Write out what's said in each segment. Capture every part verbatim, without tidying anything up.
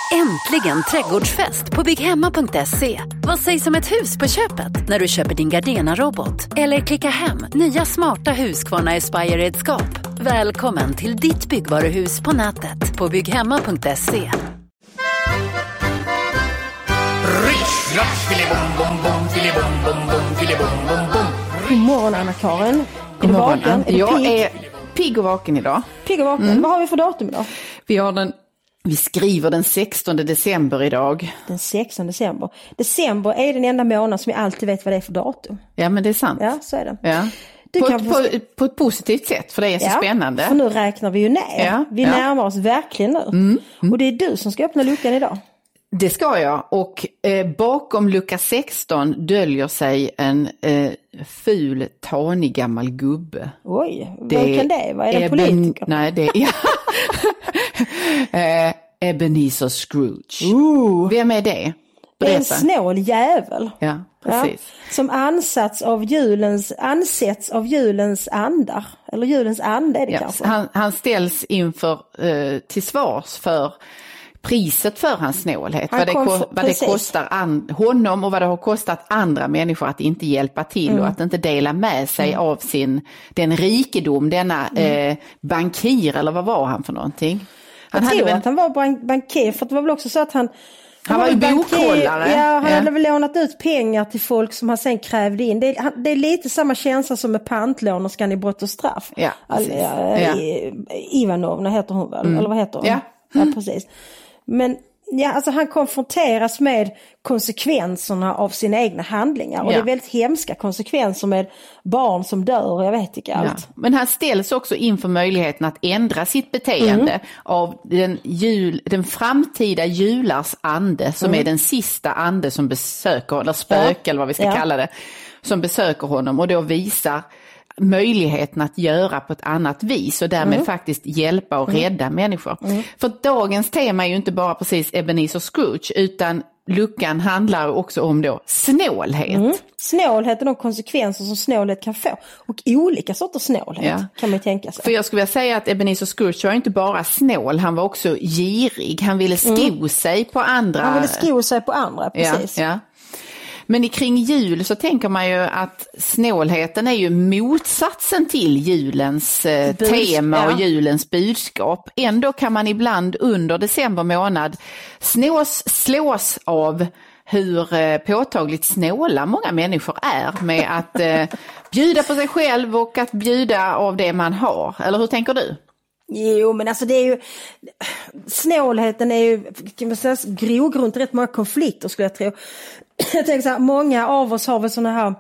Äntligen trädgårdsfest på bygghemma punkt se. Vad sägs om ett hus på köpet när du köper din Gardena-robot? Eller klicka hem nya smarta Husqvarna Aspire-redskap. Välkommen till ditt byggvaruhus på nätet på bygghemma punkt se. God morgon, Anna-Karin. God morgon, Anna. Är Jag pigg? är pigg och vaken idag. Pigg och vaken. Mm. Vad har vi för datum idag? Vi har den, vi skriver den sextonde december idag. Den sextonde december. December är den enda månad som jag alltid vet vad det är för datum. Ja, men det är sant. Ja, så är det. Ja. Du På, kan på, få... på ett positivt sätt, för det är så ja, spännande. för nu räknar vi ju ner. Ja, vi ja. närmar oss verkligen nu. Mm, mm. Och det är du som ska öppna luckan idag. Det ska jag. Och eh, bakom lucka sexton döljer sig en eh, ful, tanig gammal gubbe. Oj, Det vad kan det vara? Är det en politiker? Nej, det är... eh, Ebenezer Scrooge. Ooh. Vem är det? Det är en Berätta. snål jävel. Ja, precis. Ja, som ansats av julens, ansätts av julens andar. Eller julens ande är det Ja, kanske. han, han ställs inför eh, till svars för priset för hans snålhet. Han Vad det, kom ko- för- vad det precis. kostar an, honom och vad det har kostat andra människor att inte hjälpa till Mm. och att inte dela med sig Mm. av sin, den rikedom, denna eh, bankir, eller vad var han för någonting? Han Jag tror väl, att han var bank- bankir, för det var väl också så att han... Han var ju bankir- bokhållare. Ja, han Ja. hade väl lånat ut pengar till folk som han sen krävde in. Det är, han, det är lite samma känsla som med pantlånerskan i Brott och straff. Ja, All, precis. ja, Ja. I- Ivanovna heter hon väl, Mm. eller vad heter hon? Ja. Ja, precis. Men ja, alltså han konfronteras med konsekvenserna av sina egna handlingar. Och Ja. det är väldigt hemska konsekvenser med barn som dör och jag vet inte allt. Ja. Men han ställs också inför möjligheten att ändra sitt beteende Mm. av den, jul, den framtida julars ande som Mm. är den sista ande som besöker, eller spök Ja. eller vad vi ska Ja. kalla det, som besöker honom och då visar möjligheten att göra på ett annat vis och därmed Mm. faktiskt hjälpa och Mm. rädda människor. Mm. För dagens tema är ju inte bara precis Ebenezer Scrooge, utan luckan handlar också om då snålhet. Mm. Snålhet och de konsekvenser som snålhet kan få. Och olika sorters snålhet Ja. kan man ju tänka sig. För jag skulle vilja säga att Ebenezer Scrooge var inte bara snål, han var också girig. Han ville sko Mm. sig på andra. Han ville sko sig på andra, precis. Ja, ja. Men i kring jul så tänker man ju att snålheten är ju motsatsen till julens eh, Bus- tema och ja. julens budskap. Ändå kan man ibland under december månad snås, slås av hur eh, påtagligt snåla många människor är med att eh, bjuda på sig själv och att bjuda av det man har. Eller hur tänker du? Jo, men alltså det är ju, snålheten är ju, kan man säga, grogrund till rätt många konflikter skulle jag tro. Jag tänker så här, många av oss har väl sådana här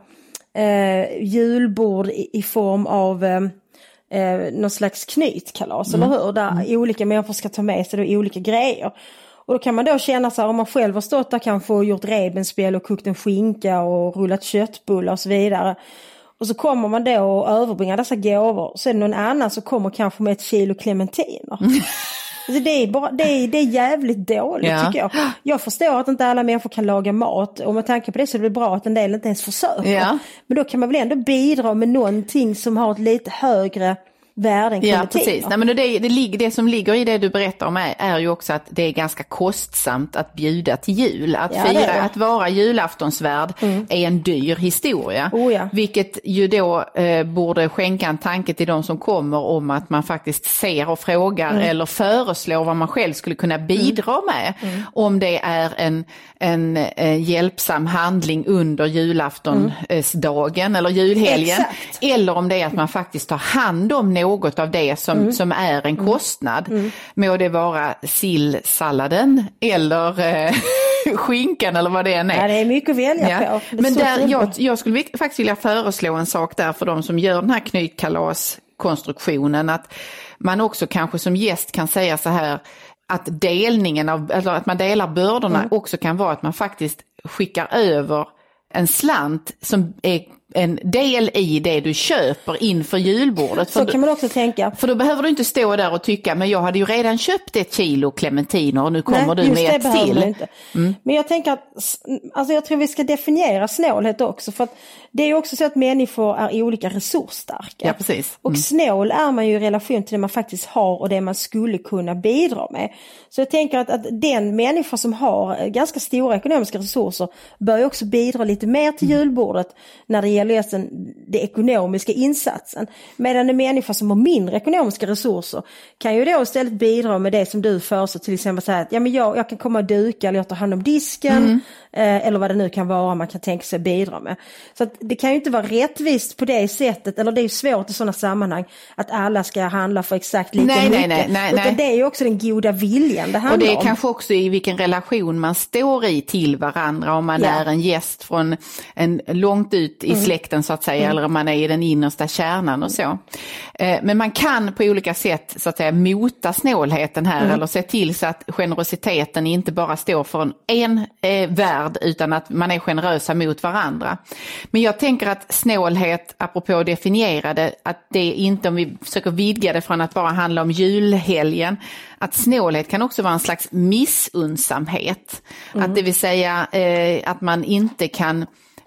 eh, julbord i, i form av eh, eh, någon slags knytkalas, Mm. eller hur? Där Mm. olika människor ska ta med sig då olika grejer. Och då kan man då känna så här, om man själv har stått där kanske och gjort rebenspel och kokt en skinka och rullat köttbullar och så vidare. Och så kommer man då och överbringar dessa gåvor. Så är det någon annan som kommer kanske med ett kilo clementiner. Mm. Alltså det, är bara, det, är, det är jävligt dåligt Ja. tycker jag. Jag förstår att inte alla människor kan laga mat. Och med tanke på det så är det bra att en del inte ens försöker. Ja. Men då kan man väl ändå bidra med någonting som har ett lite högre värde än Ja, clementiner. precis. Nej, men det, det, ligger, det som ligger i det du berättar om är, är ju också att det är ganska kostsamt att bjuda till jul. Att Ja, det är fira, det. att vara julaftonsvärd Mm. är en dyr historia. Oh, ja. Vilket ju då eh, borde skänka en tanke till de som kommer om att man faktiskt ser och frågar Mm. eller föreslår vad man själv skulle kunna bidra med. Mm. Om det är en, en eh, hjälpsam handling under julaftonsdagen eller julhelgen. Exakt. Eller om det är att man faktiskt tar hand om något av det som, Mm. som är en kostnad. Mm. Må det vara sillsalladen eller eh, skinkan eller vad det än är. Ja, det är mycket att välja Ja. på. Det är Men så där, dumt. jag, jag skulle vi- faktiskt vilja föreslå en sak där för de som gör den här knytkalaskonstruktionen. Att man också kanske som gäst kan säga så här att delningen av, alltså att man delar bördorna Mm. också kan vara att man faktiskt skickar över en slant som är en del i det du köper inför julbordet. Så för kan man också tänka. För då behöver du inte stå där och tycka, men jag hade ju redan köpt ett kilo clementiner och nu kommer Nej, du med ett till. Inte. Mm. Men jag tänker att, alltså jag tror vi ska definiera snålhet också, för att det är ju också så att människor är olika resursstarka. Ja, precis. Mm. Och snål är man ju i relation till det man faktiskt har och det man skulle kunna bidra med. Så jag tänker att, att den människa som har ganska stora ekonomiska resurser bör ju också bidra lite mer till julbordet när det gäller just den, den ekonomiska insatsen. Medan en människa som har mindre ekonomiska resurser kan ju då istället bidra med det som du föreslår, till exempel säga att ja, men jag, jag kan komma och duka eller jag tar hand om disken mm. eh, eller vad det nu kan vara man kan tänka sig bidra med. Så att det kan ju inte vara rättvist på det sättet, eller det är ju svårt i sådana sammanhang att alla ska handla för exakt lika nej, mycket. Nej, nej, nej, Utan nej. det är ju också den goda viljan det handlar om. Och det är om. Kanske också i vilken relation man står i till varandra, om man ja. är en gäst från en långt ut i mm. släkten så att säga, mm. eller om man är i den innersta kärnan och så. Eh, men man kan på olika sätt så att säga mota snålheten här mm. eller se till så att generositeten inte bara står för en eh, värld utan att man är generösa mot varandra. Men jag tänker att snålhet, apropå att definiera det, att det är inte, om vi försöker vidga det från att bara handla om julhelgen, att snålhet kan också vara en slags missunnsamhet. Mm. Att det vill säga eh, att man inte kan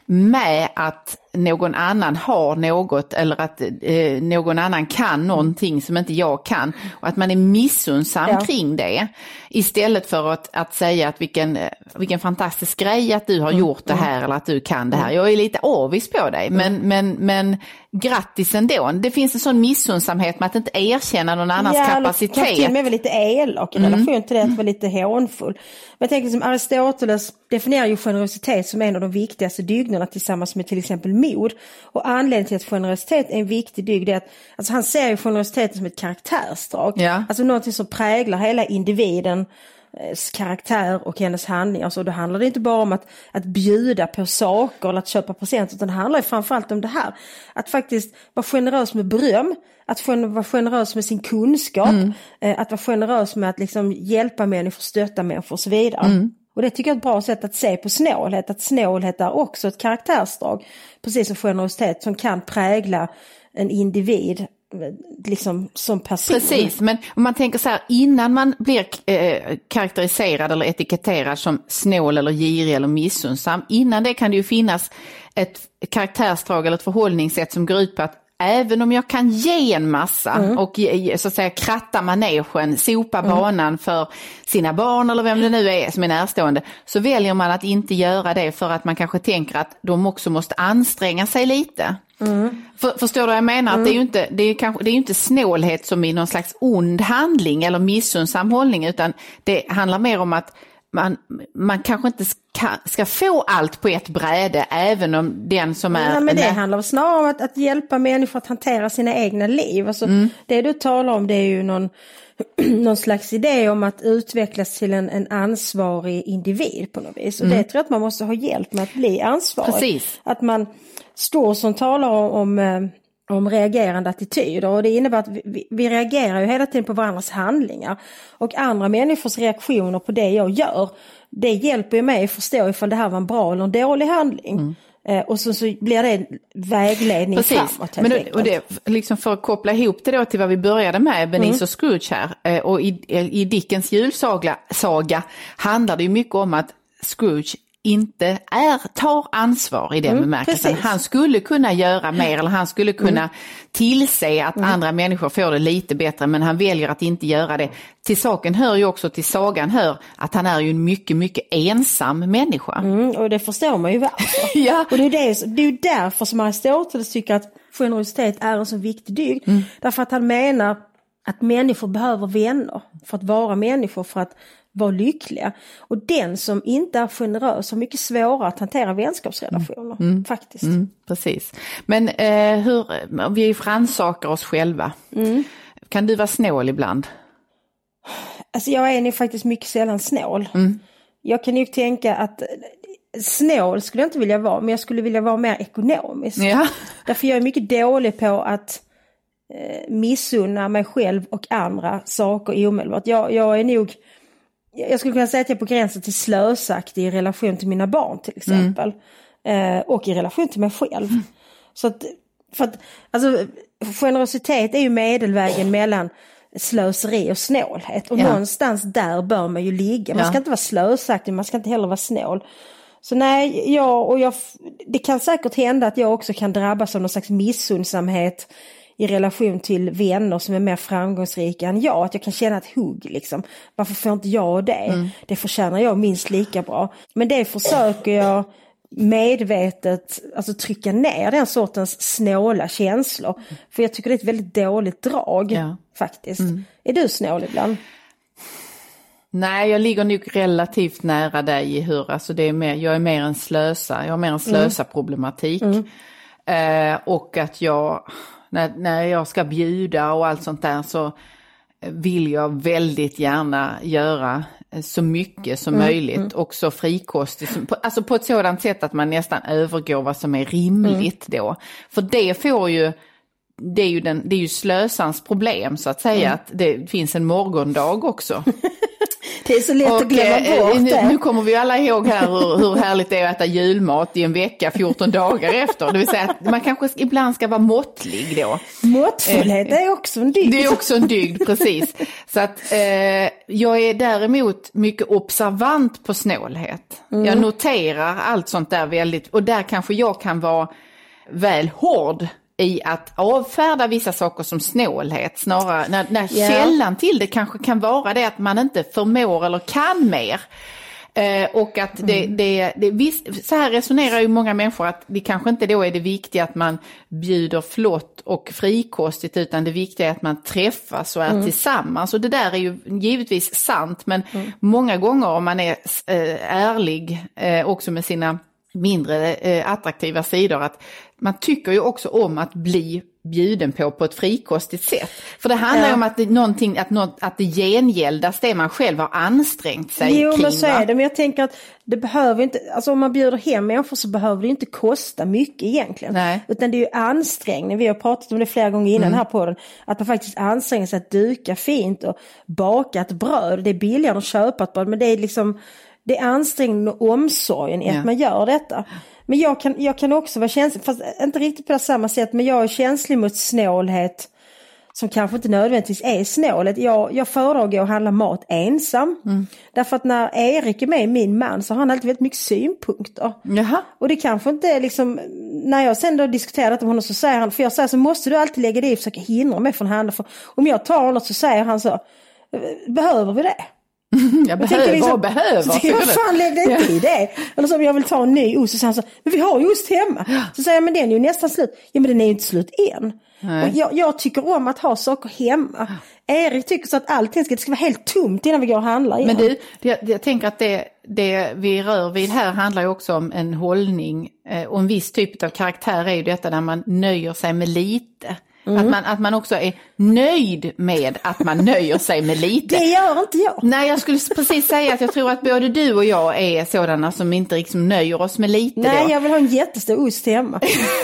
med att någon annan har något eller att eh, någon annan kan någonting som inte jag kan, och att man är missunnsam ja. kring det istället för att, att säga att vilken, vilken fantastisk grej att du har mm. gjort det här mm. eller att du kan det här. Jag är lite avis på dig men, mm. men, men grattis ändå. Det finns en sån missunnsamhet med att inte erkänna någon annans ja, kapacitet. Ja, till och med lite elak i mm. relation till det, att vara lite hånfull. Men jag tänker som Aristoteles definierar ju generositet som en av de viktigaste dygderna tillsammans med till exempel mod. Och anledningen till att generositet är en viktig dygd är att alltså han ser ju generositeten som ett karaktärsdrag. Ja. Alltså något som präglar hela individens karaktär och hennes handlingar. Så då handlar det inte bara om att, att bjuda på saker eller att köpa presenter, utan det handlar ju framförallt om det här. Att faktiskt vara generös med beröm, att vara generös med sin kunskap, mm. att vara generös med att liksom hjälpa människor, stötta människor och så vidare. Mm. Och det tycker jag är ett bra sätt att se på snålhet, att snålhet är också ett karaktärsdrag, precis som generositet, som kan prägla en individ liksom som person. Precis, men om man tänker så här, innan man blir eh, karaktäriserad eller etiketterad som snål eller girig eller missunnsam, innan det kan det ju finnas ett karaktärsdrag eller ett förhållningssätt som går ut på att även om jag kan ge en massa mm. och så att säga kratta manegen, sopa mm. banan för sina barn eller vem det nu är som är närstående, så väljer man att inte göra det för att man kanske tänker att de också måste anstränga sig lite. Mm. För, förstår du vad jag menar? Mm. Att det är ju inte, det är kanske, det är ju inte snålhet som i någon slags ond handling eller missunnsam hållning, utan det handlar mer om att man, man kanske inte ska, ska få allt på ett bräde, även om den som är... Ja, men det handlar snarare om att, att hjälpa människor att hantera sina egna liv. Alltså, mm. det du talar om, det är ju någon, någon slags idé om att utvecklas till en, en ansvarig individ på något vis. Och mm. det tror jag att man måste ha hjälp med att bli ansvarig. Precis. Att man står som talar om... om om reagerande attityder, och det innebär att vi, vi reagerar ju hela tiden på varandras handlingar, och andra människors reaktioner på det jag gör, det hjälper ju mig att förstå ifall det här var en bra eller en dålig handling. Mm. Eh, och så, så blir det vägledning Precis. framåt. Men då, och det, liksom för att koppla ihop det då till vad vi började med, Ebenezer mm. Scrooge här, eh, och i, i Dickens julsaga saga handlar det ju mycket om att Scrooge inte är, tar ansvar i den mm, bemärkelsen. Han skulle kunna göra mer, eller han skulle kunna mm. tillse att mm. andra människor får det lite bättre, men han väljer att inte göra det. Till saken hör ju också, till sagan hör att han är ju en mycket, mycket ensam människa. Mm, och det förstår man ju varför. ja. Och det är, det, det är ju därför som Aristoteles tycker att generositet är en så viktig dygd. Mm. Därför att han menar att människor behöver vänner för att vara människor, för att vara lyckliga. Och den som inte är generös har mycket svårare att hantera vänskapsrelationer, mm. faktiskt. Mm, precis. Men eh, hur, vi rannsakar oss själva. Mm. Kan du vara snål ibland? Alltså jag är nog faktiskt mycket sällan snål. Mm. Jag kan ju tänka att snål skulle jag inte vilja vara, men jag skulle vilja vara mer ekonomisk. Ja. Därför jag är mycket dålig på att eh, missunna mig själv och andra saker omedelbart. Jag, jag är nog Jag skulle kunna säga att jag är på gränsen till slösaktig i relation till mina barn till exempel. Mm. Eh, och i relation till mig själv. Mm. Så att, för att, alltså, generositet är ju medelvägen mellan slöseri och snålhet. Och ja. någonstans där bör man ju ligga. Man ska ja. inte vara slösaktig, man ska inte heller vara snål. Så nej, jag, och jag, det kan säkert hända att jag också kan drabbas av någon slags missundsamhet i relation till vänner som är mer framgångsrika än jag. Att jag kan känna ett hugg liksom. Varför får inte jag det? Mm. Det förtjänar jag minst lika bra. Men det försöker jag medvetet alltså trycka ner den sortens snåla känslor. För jag tycker det är ett väldigt dåligt drag ja. faktiskt. Mm. Är du snål ibland? Nej, jag ligger nog relativt nära dig i hur, alltså det är mer, jag är mer en slösa, jag har mer en slösa problematik. Mm. Eh, och att jag, när, när jag ska bjuda och allt sånt där så vill jag väldigt gärna göra så mycket som mm. möjligt mm. och så frikostigt. Alltså på ett sådant sätt att man nästan övergår vad som är rimligt mm. då. För det får ju, det är ju, den, det är ju slösans problem så att säga mm. att det finns en morgondag också. Det är så lätt och, att glömma bort nu, det. Nu kommer vi alla ihåg här hur, hur härligt det är att äta julmat i en vecka, fjorton dagar efter. Det vill säga att man kanske ibland ska vara måttlig då. Måttfullhet eh, är också en dygd. Det är också en dygd, precis. Så att eh, jag är däremot mycket observant på snålhet. Mm. Jag noterar allt sånt där väldigt, och där kanske jag kan vara väl hård i att avfärda vissa saker som snålhet snarare när, när yeah. källan till det kanske kan vara det att man inte förmår eller kan mer eh, och att det, mm. det, det visst, så här resonerar ju många människor att det kanske inte då är det viktiga att man bjuder flott och frikostigt utan det viktiga är att man träffas och är mm. tillsammans och det där är ju givetvis sant men mm. många gånger om man är eh, ärlig eh, också med sina mindre eh, attraktiva sidor att man tycker ju också om att bli bjuden på på ett frikostigt sätt. För det handlar ju ja. om att det, någonting, att, något, att det gengäldas det man själv har ansträngt sig jo, kring. Jo, men så är det. Men jag tänker att det behöver inte, alltså om man bjuder hem människor så behöver det inte kosta mycket egentligen. Nej. Utan det är ju ansträngning. Vi har pratat om det flera gånger innan mm. här på den. Att man faktiskt anstränger sig att duka fint och baka ett bröd. Det är billigare att köpa ett bröd men det är liksom det är ansträngning och omsorgen i ja. att man gör detta. Men jag kan, jag kan också vara känslig, fast inte riktigt på samma sätt, men jag är känslig mot snålhet som kanske inte nödvändigtvis är snålhet. Jag, jag föredrar att handla mat ensam. Mm. Därför att när Erik är med, min man, så har han alltid väldigt mycket synpunkter. Jaha. Och det kanske inte är liksom, när jag sen då diskuterar detta med honom så säger han, för jag säger så måste du alltid lägga det i och försöka hindra mig från att handla. För om jag tar något så säger han så, behöver vi det? Jag behöver jag liksom, och behöver. Så jag fan lägg det inte i det. Eller så om jag vill ta en ny ost så säger han så, men vi har ju ost hemma. Så säger jag, men den är ju nästan slut. Ja, men den är ju inte slut än. Och jag, jag tycker om att ha saker hemma. Erik tycker så att allting ska, det ska vara helt tomt innan vi går och handlar igen. Men du, jag, jag tänker att det, det vi rör vid här handlar ju också om en hållning. Och en viss typ av karaktär är ju detta där man nöjer sig med lite. Mm. Att, man, att man också är nöjd med att man nöjer sig med lite. Det gör inte jag. Nej, jag skulle precis säga att jag tror att både du och jag är sådana som inte liksom nöjer oss med lite. Nej, då. Jag vill ha en jättestor ost hemma.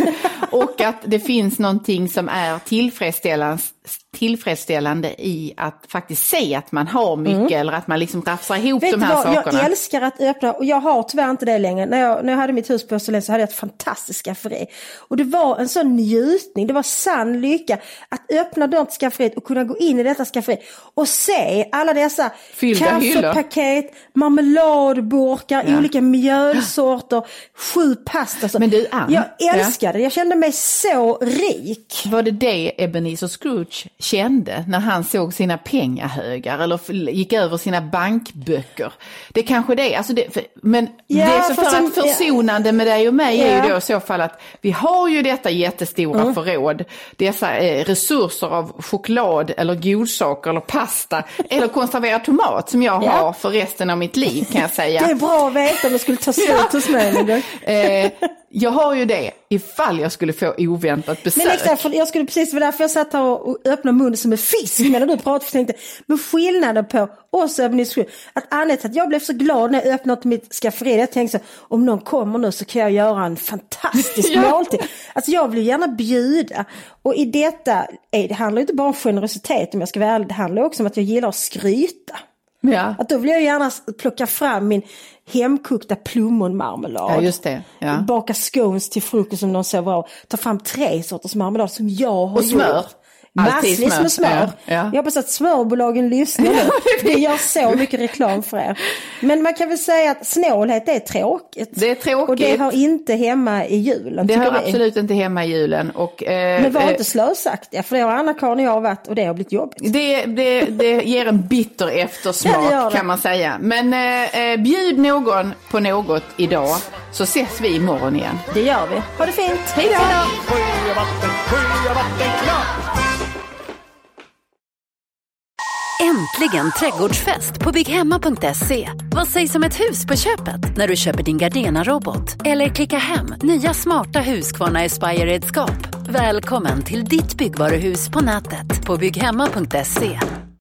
Och att det finns någonting som är tillfredsställande, tillfredsställande i att faktiskt se att man har mycket mm. eller att man liksom rafsar ihop Vet de här vad? sakerna. Jag älskar att öppna, och jag har tyvärr inte det längre. När jag, när jag hade mitt hus på Österlen så hade jag ett fantastiskt skafferi. Och det var en sån njutning, det var sann lycka att öppna dörren till skafferiet och kunna gå in i detta skafferi och se alla dessa fyllda kaffepaket, hyllor. Marmeladburkar, ja. olika mjölsorter, sju pasta. Men du, Ann, jag älskade det, jag kände mig så rik. Var det det Ebenezer Scrooge kände när han såg sina pengahögar eller gick över sina bankböcker? Det kanske det, alltså det för, men ja, det är så för som, att försonande ja. med dig och mig ja. är ju då i så fall att vi har ju detta jättestora mm. förråd, dessa eh, resurser av choklad eller godsaker eller pasta eller konserverad tomat som jag ja. har för resten av mitt liv kan jag säga. Det är bra att veta om jag skulle ta slut hos mig. eh, jag har ju det ifall jag skulle få oväntat besök. Men exakt, jag skulle precis vara därför jag satt här och öppnade munnen som en fisk medan du pratade för tänkte, men skillnaden på oss öppningsskruv, att anledningen till att jag blev så glad när jag öppnade mitt skafferi, jag tänkte så, om någon kommer nu så kan jag göra en fantastisk ja. måltid. Alltså jag vill gärna bjuda, och i detta, det handlar inte bara om generositet om jag ska vara ärlig, det handlar också om att jag gillar att skryta. Ja. Att då vill jag gärna plocka fram min hemkokta plommonmarmelad. Ja, just det. Ja. Baka scones till frukost som de sover av. Ta fram tre sorters marmelad som jag har Och smör. gjort. Massvis med smör. Ja, ja. Jag hoppas att smörbolagen lyssnar nu. Det gör så mycket reklam för er. Men man kan väl säga att snålhet är tråkigt. Det är tråkigt. Och det har inte hemma i julen. Det har vi. absolut inte hemma i julen. Och, eh, Men var eh, inte slösaktiga, för det har Anna-Karin och jag varit och det har blivit jobbigt. Det, det, det ger en bitter eftersmak Ja, det gör det. kan man säga. Men eh, bjud någon på något idag så ses vi imorgon igen. Det gör vi. Ha det fint. Hej då! Sjövatten, sjövatten, klart! Äntligen trädgårdsfest på bygghemma punkt se. Vad sägs om ett hus på köpet när du köper din Gardena-robot? Eller klicka hem nya smarta Husqvarna Aspire-redskap. Välkommen till ditt byggvaruhus på nätet på bygghemma punkt se.